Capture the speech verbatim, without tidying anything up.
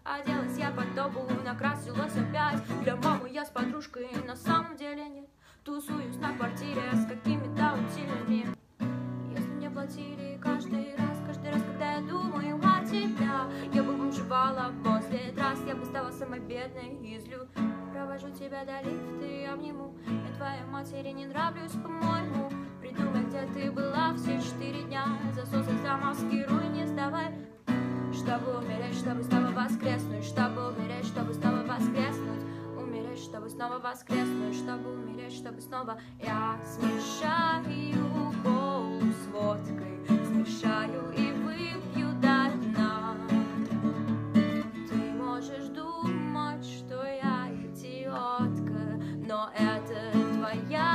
Оделась я под тобу, накрасилась опять. Для мамы я с подружкой, на самом деле нет. Тусуюсь на квартире с какими-то утилями. Если мне платили каждый раз, каждый раз, когда я думаю о тебя, я бы бомжевала после трасс, я бы стала самой бедной из люд. Провожу тебя до лифта и обниму. Я твоей матери не нравлюсь, по-моему. Придумай, где ты была все четыре дня. Засосай, замаскируй, не сдавай. Чтобы умереть, чтобы снова воскреснуть. Чтобы умереть, чтобы снова воскреснуть. Умереть, чтобы снова воскреснуть. Чтобы умереть, чтобы снова. Я смешаю колу с водкой, смешаю и выпью до дна. Ты можешь думать, что я идиотка, но это твоя